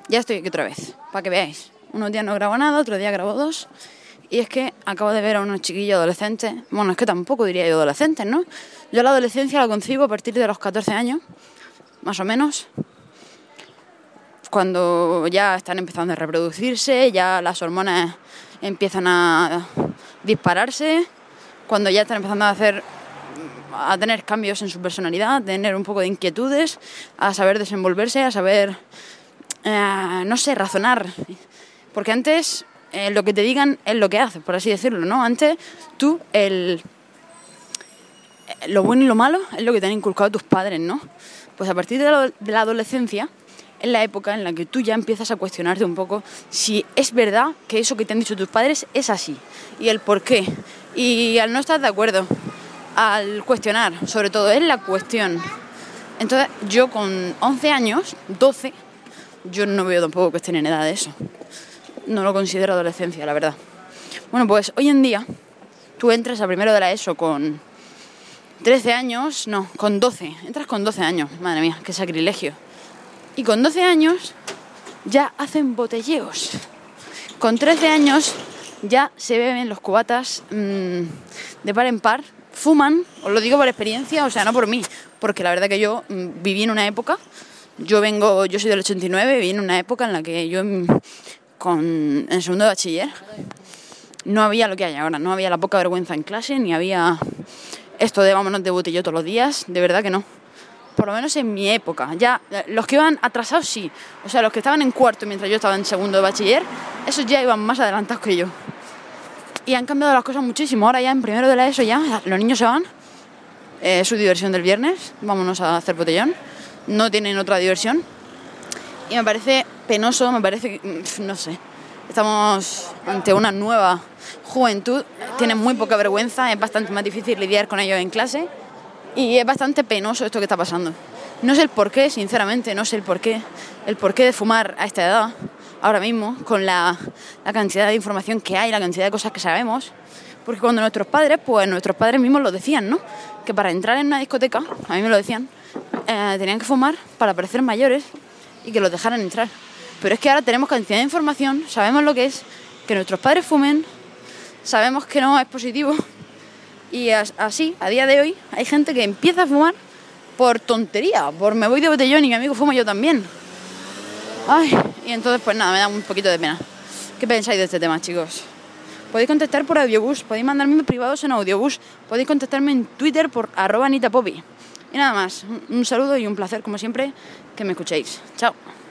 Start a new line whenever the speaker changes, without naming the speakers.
Ya estoy aquí otra vez, para que veáis. Unos días no grabo nada, otros días grabo 2. Y es que acabo de ver a unos chiquillos adolescentes. Bueno, es que tampoco diría yo adolescentes, ¿no? Yo la adolescencia la concibo a partir de los 14 años, más o menos. Cuando ya están empezando a reproducirse, ya las hormonas empiezan a dispararse, cuando ya están empezando a tener cambios en su personalidad, a tener un poco de inquietudes, a saber desenvolverse, a saber, no sé, razonar. Porque antes lo que te digan es lo que haces, por así decirlo, ¿no? Antes tú, lo bueno y lo malo es lo que te han inculcado tus padres, ¿no? Pues a partir de la adolescencia es la época en la que tú ya empiezas a cuestionarte un poco si es verdad que eso que te han dicho tus padres es así y el por qué. Y al no estar de acuerdo, al cuestionar, sobre todo es la cuestión. Entonces yo con 11 años, 12, yo no veo tampoco que estén en edad de eso. No lo considero adolescencia, la verdad. Bueno, pues hoy en día tú entras a primero de la ESO con 13 años, no, con 12. Entras con 12 años, madre mía, qué sacrilegio. Y con 12 años ya hacen botelleos. Con 13 años ya se beben los cubatas de par en par. Fuman, os lo digo por experiencia, o sea, no por mí. Porque la verdad que yo viví en una época, yo soy del 89, viví en una época en la que yo en segundo de bachiller no había lo que hay ahora. No había la poca vergüenza en clase, ni había esto de vámonos de botellón todos los días. De verdad que no. Por lo menos en mi época. Ya, los que iban atrasados sí. O sea, los que estaban en cuarto mientras yo estaba en segundo de bachiller, esos ya iban más adelantados que yo. Y han cambiado las cosas muchísimo. Ahora ya en primero de la ESO ya los niños se van. Es su diversión del viernes. Vámonos a hacer botellón. No tienen otra diversión. Y me parece penoso, me parece, no sé. Estamos ante una nueva juventud. Tienen muy poca vergüenza. Es bastante más difícil lidiar con ellos en clase. Y es bastante penoso esto que está pasando. No sé el porqué, sinceramente, no sé el porqué. El porqué de fumar a esta edad, ahora mismo, con la cantidad de información que hay, la cantidad de cosas que sabemos. Porque cuando nuestros padres mismos lo decían, ¿no? Que para entrar en una discoteca, a mí me lo decían, tenían que fumar para parecer mayores y que los dejaran entrar. Pero es que ahora tenemos cantidad de información, sabemos lo que es que nuestros padres fumen, sabemos que no es positivo. Y así, a día de hoy, hay gente que empieza a fumar por tontería, por me voy de botellón y mi amigo fuma, yo también. Ay, y entonces pues nada, me da un poquito de pena. ¿Qué pensáis de este tema, chicos? Podéis contestar por Audiobús, podéis mandarme privados en Audiobús, podéis contestarme en Twitter por @AnitaPoppy. Y nada más, un saludo y un placer, como siempre, que me escuchéis. Chao.